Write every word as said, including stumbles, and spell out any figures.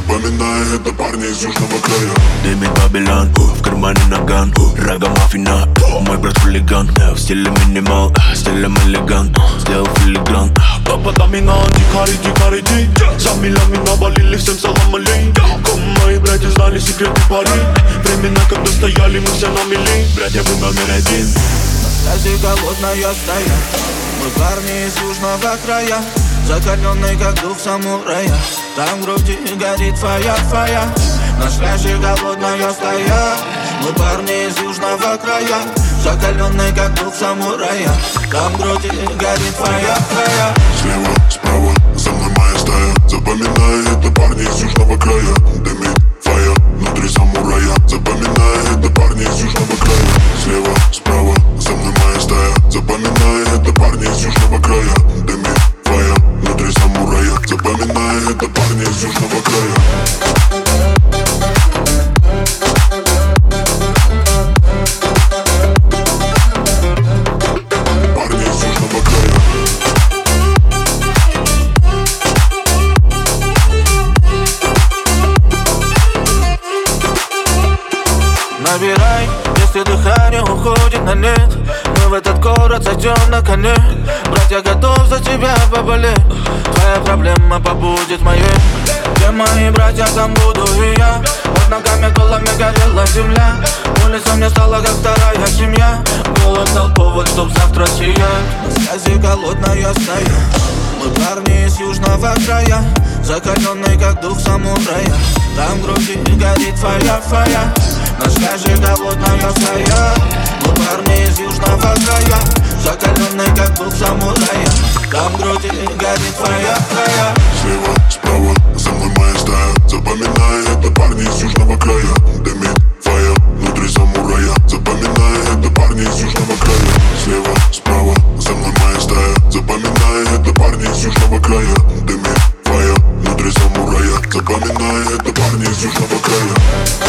Запоминай, это парни из южного края. Дымит Бабилон, в кармане наган, рага маффина. Мой брат хулиган, в стиле минимал, стилем элегант. Сделал филигран. Папа доминант, дикари, дикари, ди. За милями навалили, всем салам алей. Ком мои братья знали секреты пари. Времена, когда стояли мы все на мели. Братья, вы номер один. На связи голодная стая. Мы парни из южного края, закаленный как дух самурая. Там в груди горит фая, фая. На связи голодная стая. Мы парни из южного края, закаленный как дух самурая. Там в груди горит фая, фая. Слева, справа, за мной моя стая. Запоминай, это парни из южного края. Дымит фая, внутри самурая. Запоминай, это парни из южного края. Слева, справа, за мной моя стая. Запоминай, это парни из южного края. Дымит фая, внутри самурая. Запоминай, это парни из южного края. Набирай, если дыхание уходит на нет. Мы в этот город зайдем на коне. Брат, я готов за тебя поболеть. Твоя проблема побудет моей. Где мои братья, там буду и я. Под ногами голыми горела земля. Улица мне стала как вторая семья. Голод дал повод, чтоб завтра сиять. На связи голодная стая. Мы парни из южного края, закаленный как дух самурая. Там в груди горит фая, фая. На связи голодная стая. Мы парни из южного края, закаленный как дух самурая. Там в груди горит фая, фая. Слева, справа, за мной моя стая. Запоминай, это парни из южного края. Дымит фая, внутри самурая. Запоминай, это парни из южного края. Слева, справа, за мной моя стая. Запоминай, это парни из южного края. Дымит фая, внутри самурая. Запоминай, это парни из южного края.